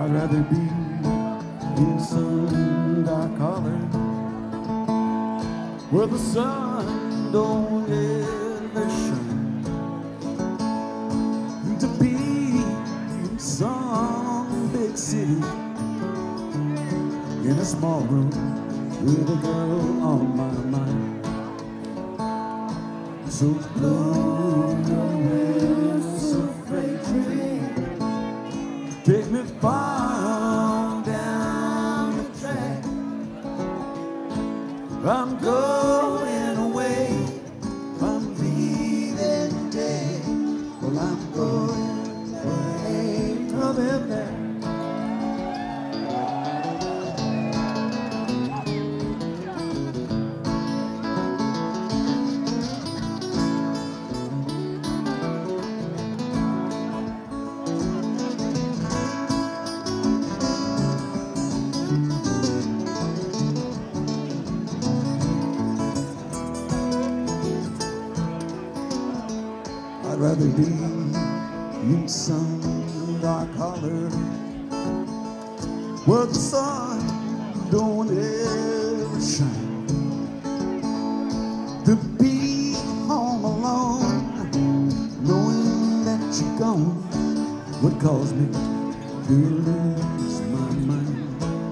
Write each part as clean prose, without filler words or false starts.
I'd rather be in some dark color where the sun don't ever shine, to be in some big city in a small room with a girl on my mind. So blow your whistle, freight train, take me far down the track. I'm going away, I'm leaving today. Well, I'm going, but I ain't coming back. I'd rather be in some dark holler where the sun don't ever shine, to be home alone, knowing that you're gone would cause me to lose my mind.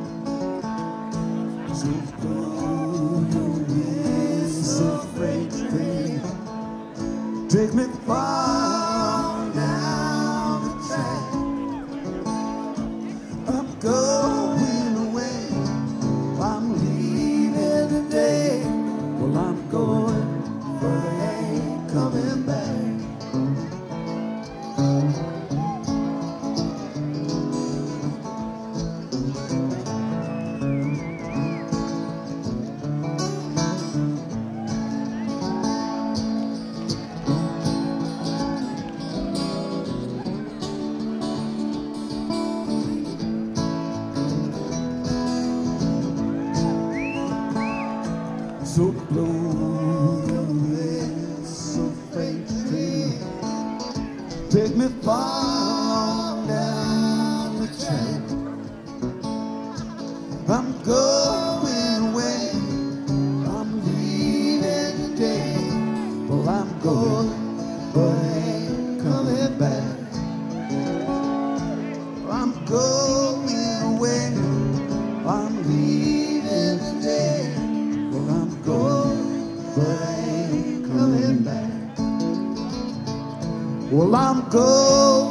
So blow your whistle, freight train, take me far down the track. I'm going away, I'm leaving today. Well, I'm going, but I ain't coming back. So blow your whistle, freight train, take me far down the track. I'm going away, I'm leaving today. Well, I'm going, but I ain't coming back. I'm going away, I'm leaving today. Well, I'm going, but I ain't coming back. Well, I'm going.